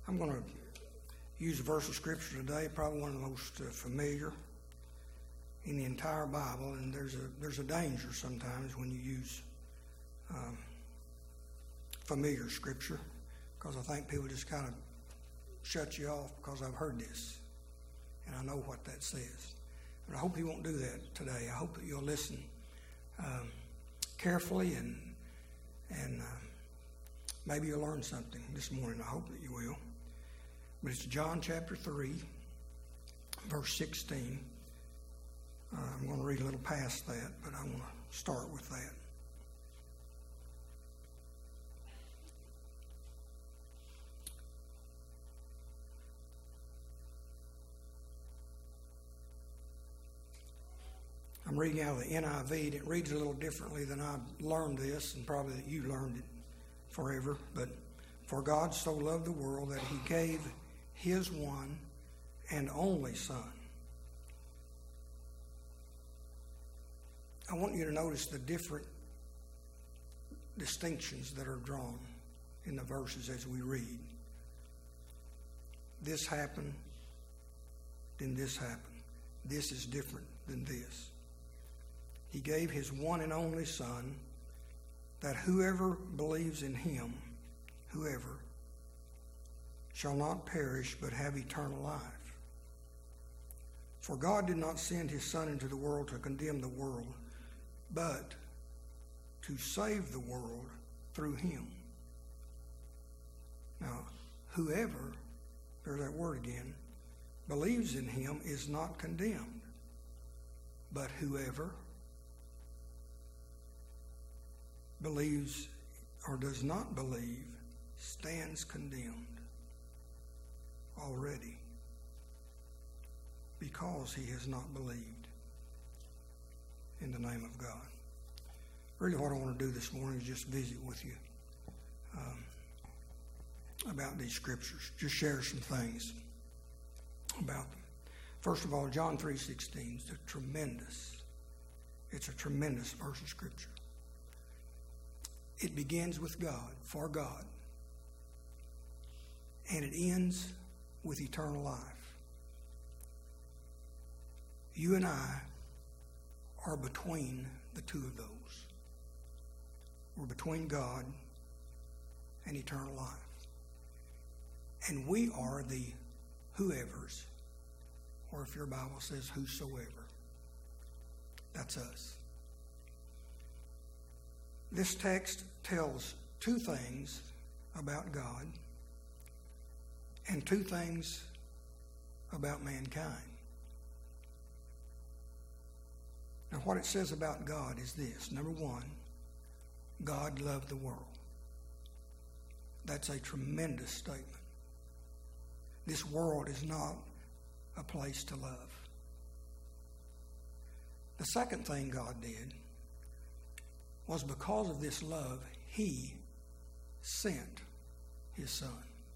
I'm going to use a verse of Scripture today, probably one of the most familiar in the entire Bible, and there's a danger sometimes when you use familiar Scripture, because I think people just kind of shut you off because I've heard this, and I know what that says. But I hope you won't do that today. I hope that you'll listen carefully, and maybe you'll learn something this morning. I hope that you will. But it's John chapter 3, verse 16. I'm going to read a little past that, but I want to start with that. I'm reading out of the NIV, and it reads a little differently than I learned this, and probably that you learned it forever. But for God so loved the world that he gave his one and only Son. I want you to notice the different distinctions that are drawn in the verses as we read. This happened, then this happened. This is different than this. He gave his one and only Son, that whoever believes in him, whoever, shall not perish but have eternal life. For God did not send his Son into the world to condemn the world, but to save the world through him. Now, whoever, there's that word again, believes in him is not condemned, but whoever believes or does not believe stands condemned already, because he has not believed in the name of God. Really what I want to do this morning is just visit with you about these scriptures, just share some things about them. First of all, John 3:16 is it's a tremendous verse of scripture. It begins with God, for God, and it ends with eternal life. You and I are between the two of those. We're between God and eternal life. And we are the whoever's, or if your Bible says whosoever, that's us. This text tells two things about God and two things about mankind. Now, what it says about God is this. Number one, God loved the world. That's a tremendous statement. This world is not a place to love. The second thing God did was, because of this love, he sent his Son.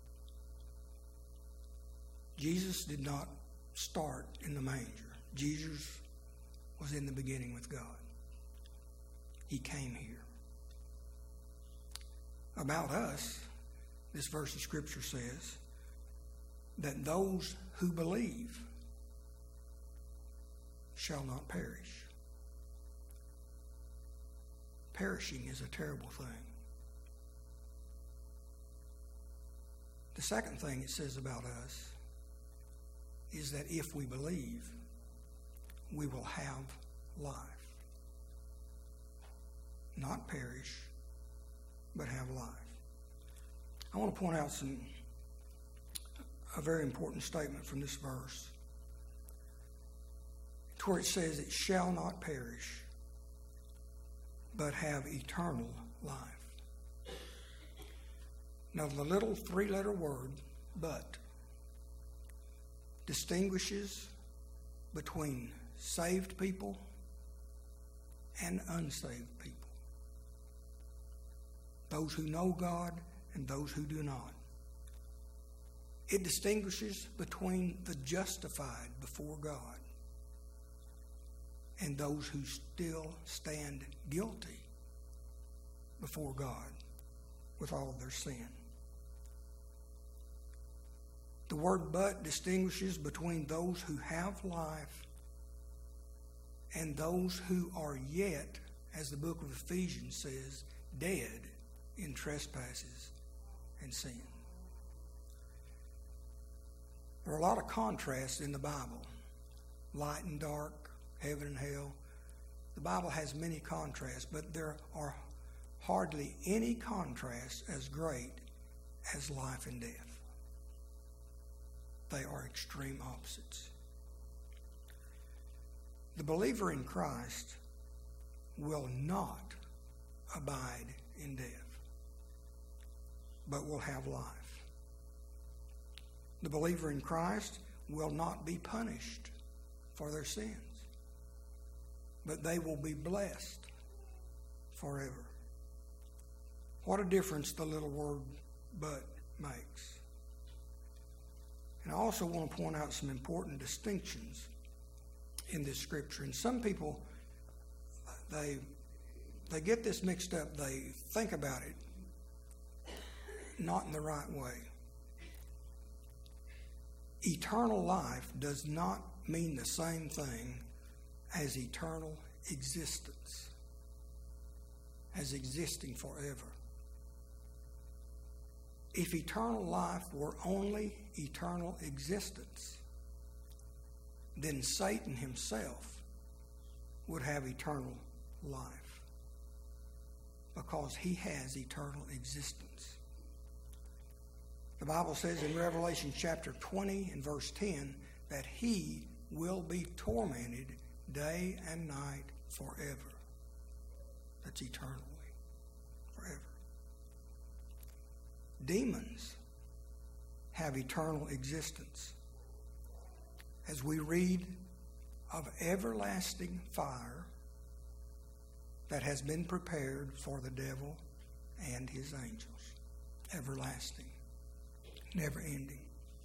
Jesus did not start in the manger. Jesus was in the beginning with God. He came here. About us, this verse of Scripture says that those who believe shall not perish. Perishing is a terrible thing. The second thing it says about us is that if we believe, we will have life. Not perish, but have life. I want to point out a very important statement from this verse, to where it says it shall not perish, but have eternal life. Now, the little three-letter word, but, distinguishes between saved people and unsaved people. Those who know God and those who do not. It distinguishes between the justified before God and those who still stand guilty before God with all of their sin. The word but distinguishes between those who have life and those who are yet, as the book of Ephesians says, dead in trespasses and sin. There are a lot of contrasts in the Bible. Light and dark, heaven and hell. The Bible has many contrasts, but there are hardly any contrasts as great as life and death. They are extreme opposites. The believer in Christ will not abide in death, but will have life. The believer in Christ will not be punished for their sins, but they will be blessed forever. What a difference the little word but makes. And I also want to point out some important distinctions in this scripture. And some people, they get this mixed up. They think about it not in the right way. Eternal life does not mean the same thing as eternal existence, as existing forever. If eternal life were only eternal existence, then Satan himself would have eternal life, because he has eternal existence. The Bible says in Revelation chapter 20 and verse 10 that he will be tormented day and night forever. That's eternally, forever. Demons have eternal existence. As we read of everlasting fire that has been prepared for the devil and his angels. Everlasting, never ending.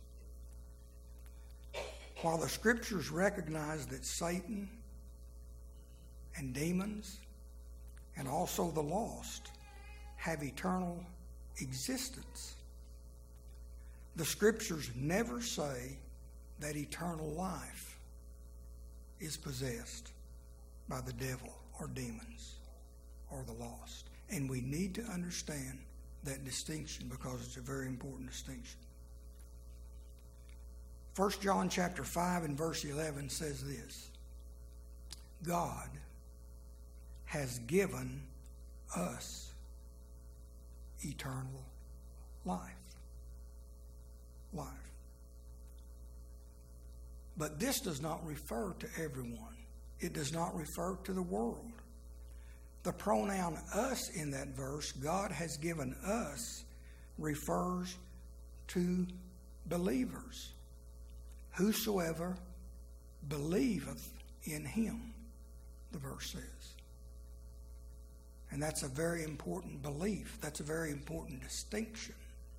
While the scriptures recognize that Satan and demons and also the lost have eternal existence, the scriptures never say that eternal life is possessed by the devil or demons or the lost. And we need to understand that distinction because it's a very important distinction. 1 John chapter 5 and verse 11 says this: God has given us eternal life. Life. But this does not refer to everyone. It does not refer to the world. The pronoun us in that verse, God has given us, refers to believers. Whosoever believeth in him, the verse says. And that's a very important belief. That's a very important distinction.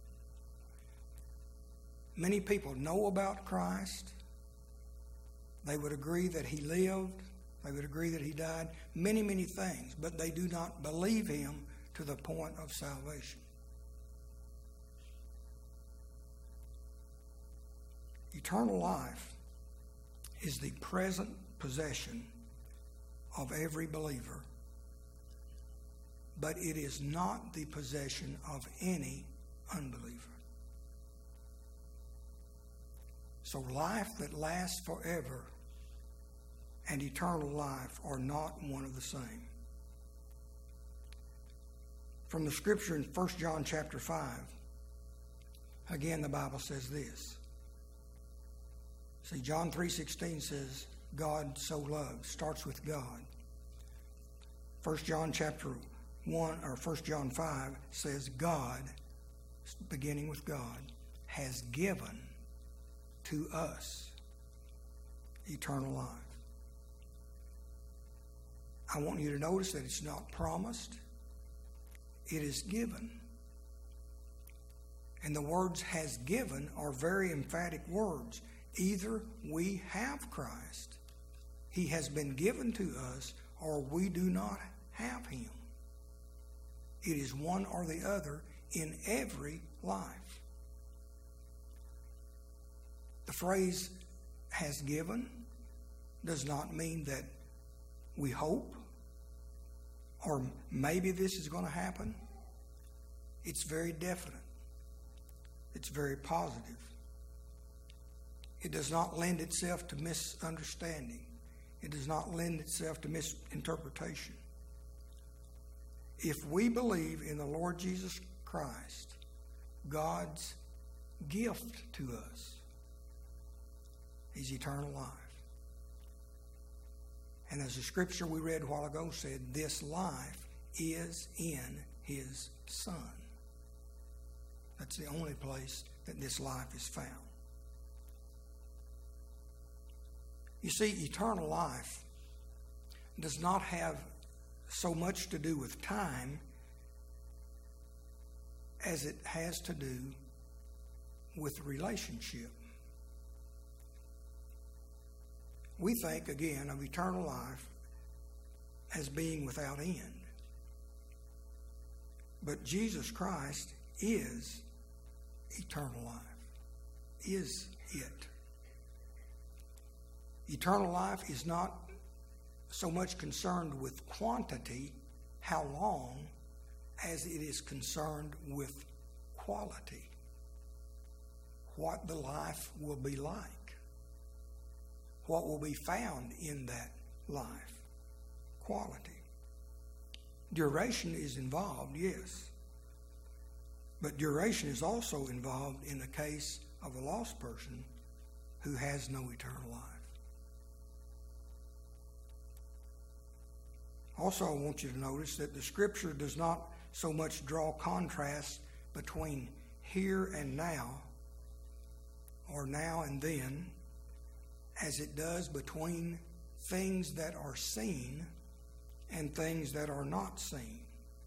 Many people know about Christ. They would agree that he lived. They would agree that he died. Many, many things. But they do not believe him to the point of salvation. Eternal life is the present possession of every believer, but it is not the possession of any unbeliever. So life that lasts forever and eternal life are not one of the same. From the scripture in 1 John chapter 5, again the Bible says this. See, John 3:16 says, God so loved, starts with God. 1 John chapter 1, or 1 John 5 says, God, beginning with God, has given to us eternal life. I want you to notice that it's not promised, it is given. And the words has given are very emphatic words. Either we have Christ, he has been given to us, or we do not have him. It is one or the other in every life. The phrase has given does not mean that we hope or maybe this is going to happen. It's very definite. It's very positive. It does not lend itself to misunderstanding. It does not lend itself to misinterpretation. If we believe in the Lord Jesus Christ, God's gift to us is eternal life. And as the scripture we read a while ago said, this life is in His Son. That's the only place that this life is found. You see, eternal life does not have so much to do with time as it has to do with relationship. We think, again, of eternal life as being without end. But Jesus Christ is eternal life, is it. Eternal life is not so much concerned with quantity, how long, as it is concerned with quality. What the life will be like. What will be found in that life. Quality. Duration is involved, yes. But duration is also involved in the case of a lost person who has no eternal life. Also, I want you to notice that the Scripture does not so much draw contrast between here and now, or now and then, as it does between things that are seen and things that are not seen.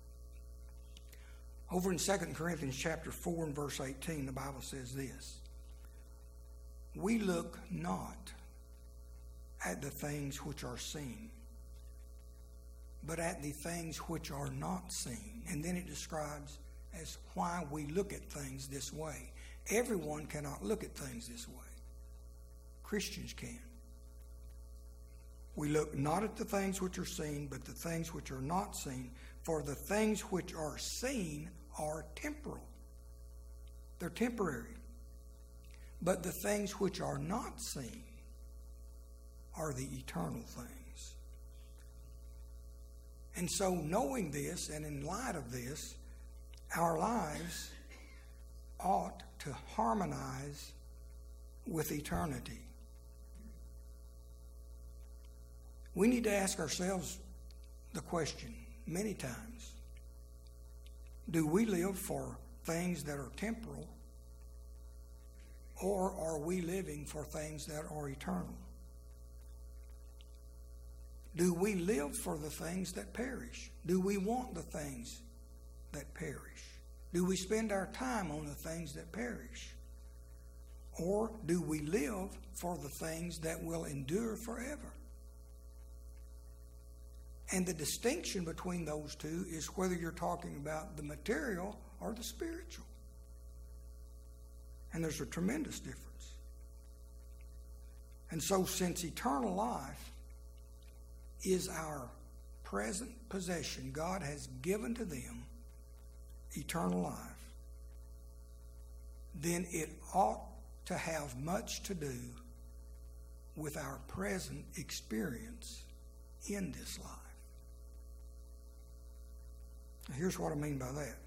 Over in 2 Corinthians chapter 4 and verse 18, the Bible says this: we look not at the things which are seen, but at the things which are not seen. And then it describes as why we look at things this way. Everyone cannot look at things this way. Christians can. We look not at the things which are seen, but the things which are not seen. For the things which are seen are temporal. They're temporary. But the things which are not seen are the eternal things. And so, knowing this, and in light of this, our lives ought to harmonize with eternity. We need to ask ourselves the question many times: do we live for things that are temporal, or are we living for things that are eternal? Do we live for the things that perish? Do we want the things that perish? Do we spend our time on the things that perish? Or do we live for the things that will endure forever? And the distinction between those two is whether you're talking about the material or the spiritual. And there's a tremendous difference. And so, since eternal life is our present possession, God has given to them eternal life, then it ought to have much to do with our present experience in this life. Now, here's what I mean by that.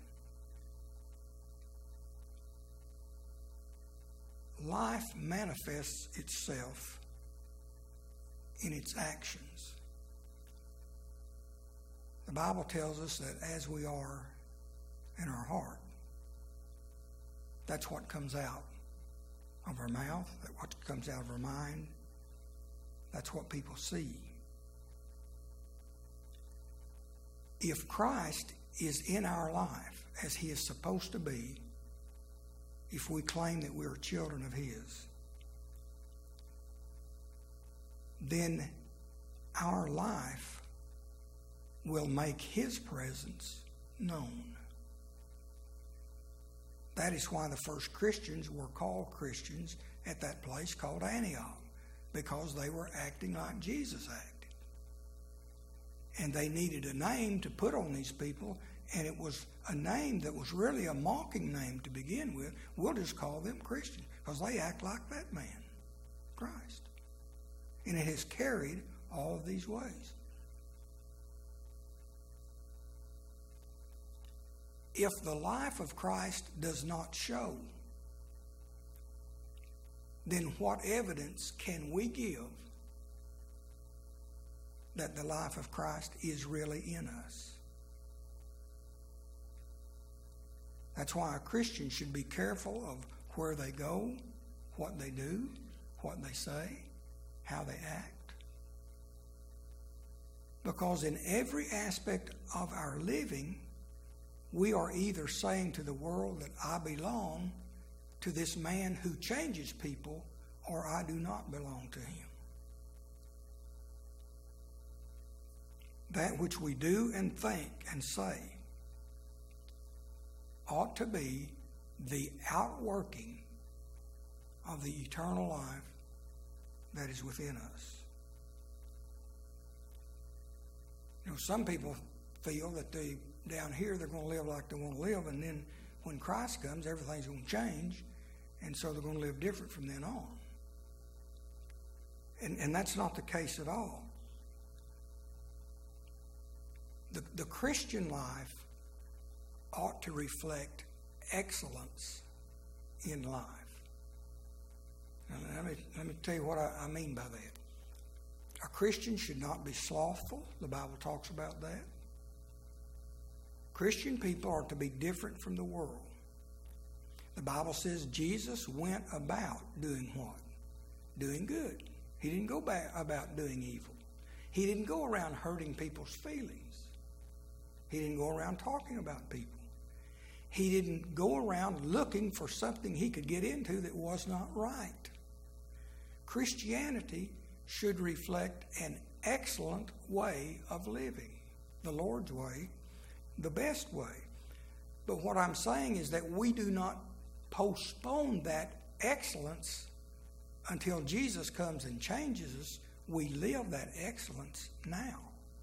Life manifests itself in its actions. The Bible tells us that as we are in our heart, that's what comes out of our mouth, that's what comes out of our mind, that's what people see. If Christ is in our life as He is supposed to be, if we claim that we are children of His, then our life will make His presence known. That is why the first Christians were called Christians at that place called Antioch, because they were acting like Jesus acted. And they needed a name to put on these people, and it was a name that was really a mocking name to begin with. We'll just call them Christians because they act like that man, Christ. And it has carried all of these ways. If the life of Christ does not show, then what evidence can we give that the life of Christ is really in us? That's why a Christian should be careful of where they go, what they do, what they say, how they act. Because in every aspect of our living, we are either saying to the world that I belong to this man who changes people, or I do not belong to him. That which we do and think and say ought to be the outworking of the eternal life that is within us. You know, some people feel that down here they're going to live like they want to live, and then when Christ comes, everything's going to change, and so they're going to live different from then on. And that's not the case at all. The Christian life ought to reflect excellence in life. Now, let me tell you what I mean by that. A Christian should not be slothful. The Bible talks about that. Christian people are to be different from the world. The Bible says Jesus went about doing what? Doing good. He didn't go about doing evil. He didn't go around hurting people's feelings. He didn't go around talking about people. He didn't go around looking for something he could get into that was not right. Christianity should reflect an excellent way of living, the Lord's way, the best way. But what I'm saying is that we do not postpone that excellence until Jesus comes and changes us. We live that excellence now.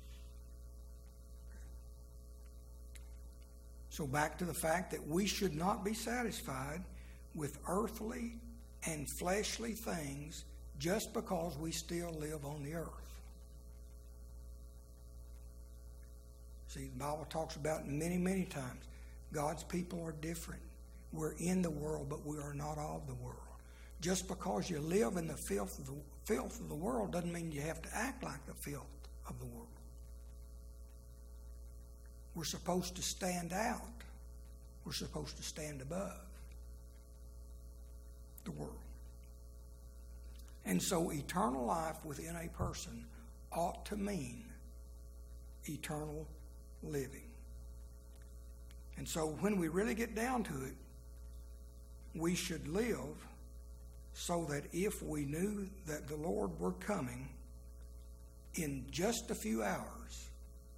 So back to the fact that we should not be satisfied with earthly and fleshly things just because we still live on the earth. See, the Bible talks about many, many times, God's people are different. We're in the world, but we are not of the world. Just because you live in the filth of the world doesn't mean you have to act like the filth of the world. We're supposed to stand out. We're supposed to stand above the world. And so eternal life within a person ought to mean eternal living. And so when we really get down to it, we should live so that if we knew that the Lord were coming in just a few hours,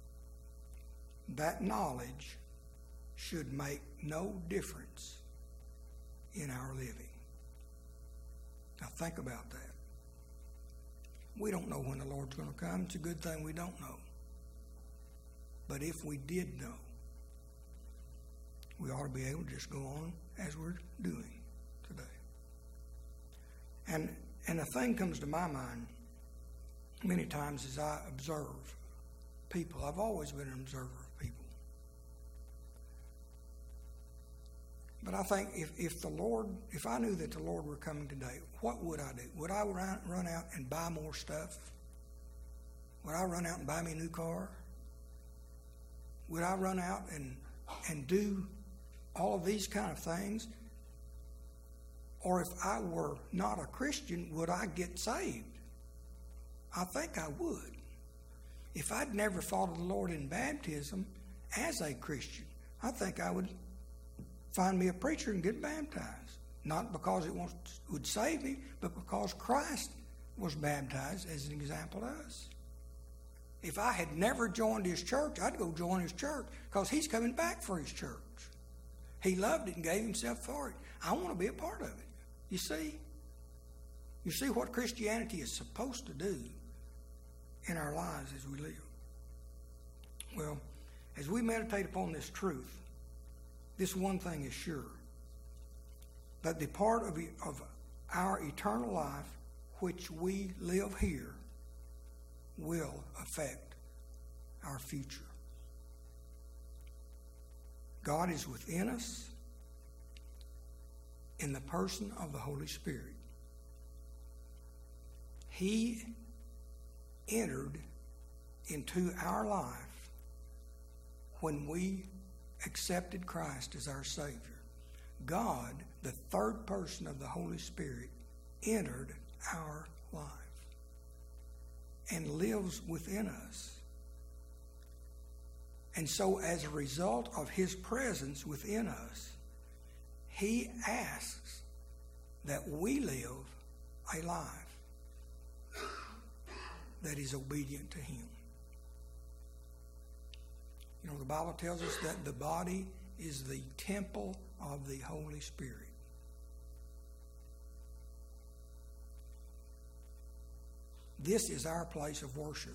that knowledge should make no difference in our living. Now think about that. We don't know when the Lord's going to come. It's a good thing we don't know. But if we did know, we ought to be able to just go on as we're doing today. And a thing comes to my mind many times as I observe people. I've always been an observer of people. But I think if I knew that the Lord were coming today, what would I do? Would I run out and buy more stuff? Would I run out and buy me a new car? Would I run out and do all of these kind of things? Or if I were not a Christian, would I get saved? I think I would. If I'd never followed the Lord in baptism as a Christian, I think I would find me a preacher and get baptized. Not because it would save me, but because Christ was baptized as an example of us. If I had never joined his church, I'd go join his church because he's coming back for his church. He loved it and gave himself for it. I want to be a part of it. You see? You see what Christianity is supposed to do in our lives as we live. Well, as we meditate upon this truth, this one thing is sure, that the part of our eternal life which we live here will affect our future. God is within us in the person of the Holy Spirit. He entered into our life when we accepted Christ as our Savior. God, the third person of the Holy Spirit, entered our life and lives within us. And so as a result of his presence within us, he asks that we live a life that is obedient to him. You know, the Bible tells us that the body is the temple of the Holy Spirit. This is our place of worship.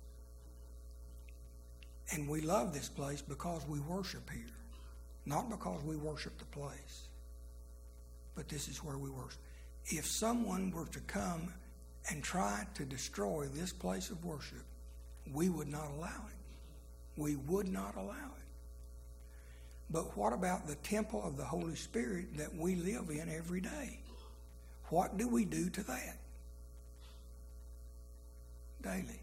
And we love this place because we worship here. Not because we worship the place. But this is where we worship. If someone were to come and try to destroy this place of worship, we would not allow it. We would not allow it. But what about the temple of the Holy Spirit that we live in every day? What do we do to that? Daily.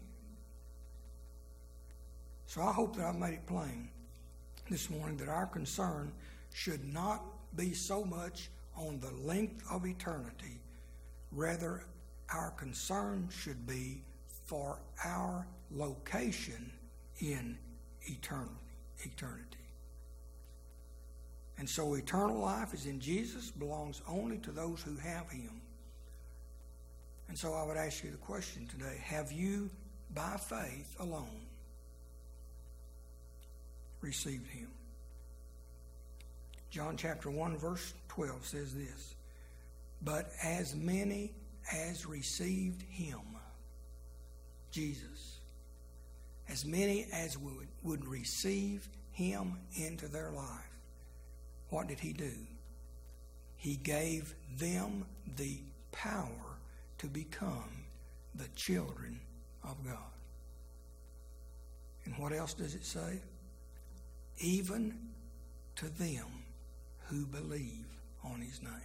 So I hope that I've made it plain this morning that our concern should not be so much on the length of eternity. Rather, our concern should be for our location in eternity. And so eternal life is in Jesus, belongs only to those who have him. And so I would ask you the question today, have you, by faith alone, received him? John chapter 1 verse 12 says this, but as many as received him, Jesus, as many as would receive him into their life, what did he do? He gave them the power to become the children of God. And what else does it say? Even to them who believe on his name.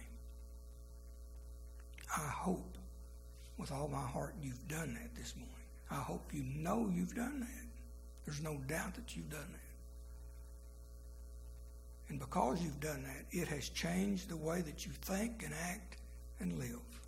I hope with all my heart you've done that this morning. I hope you know you've done that. There's no doubt that you've done that. And because you've done that, it has changed the way that you think and act and live.